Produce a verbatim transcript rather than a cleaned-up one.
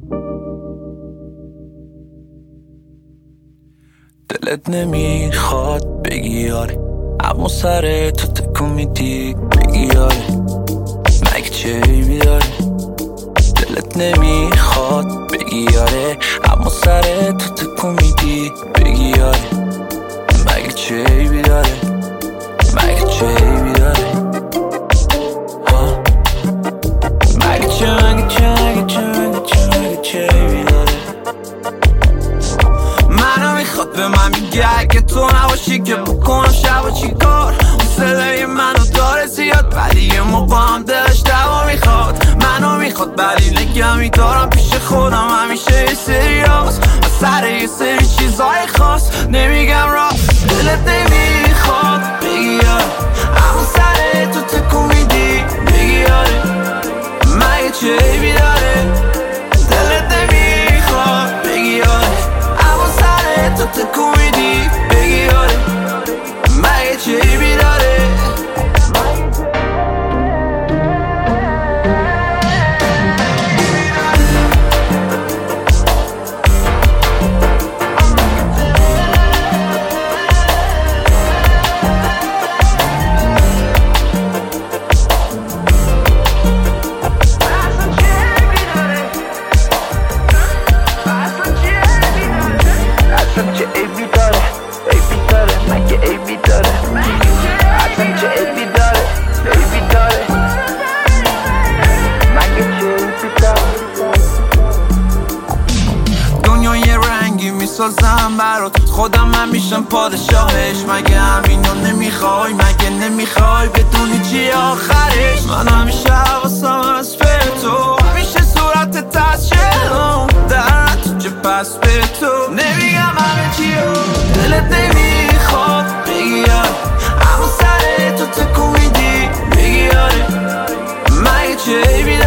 دلت نمیخواد بگی آره، اما سر تو تکون میدی بگی آره، مگه چه عیبی داره؟ دلت نمیخواد بگی آره، اما سر تو تکون میدی بگی آره، مگه چه عیبی داره؟ مگه چه عیبی داره؟ ها مگه چه مگه چه مگه چه مگه چه مگه چه عیبی داره؟ منو میخواد به من میگه اگه تو نباشی که بکنم شب و چی کار. صدای منو داره زیاد ولی یه موقع هم دلش دوا میخواد. منو میخواد ولی نگمی دارم پیش خودم همیشه یه سری راست و سر یه سری چیزای خاص نمیگم راست. دلت نمیخواد بگی آره، اما سر تو تکون میدی بگی آره، مگه چه عیبی داره؟ دلت نمیخواد بگی آره، اما سر تو تکون میدی بگی آره، مگه چه عیبی داره؟ سازم برات خودم من میشم پادشاهش. مگه همینو نمیخوای؟ مگه نمیخوای بدونی چی آخرش؟ من همیشه حواسم از به تو، همیشه صورت تشکلم در نتیجه پس به تو نمیگم همه چیو. دلت نمیخواد بگی آره، اما سر تو تکون میدی بگی آره، مگه چه عیبی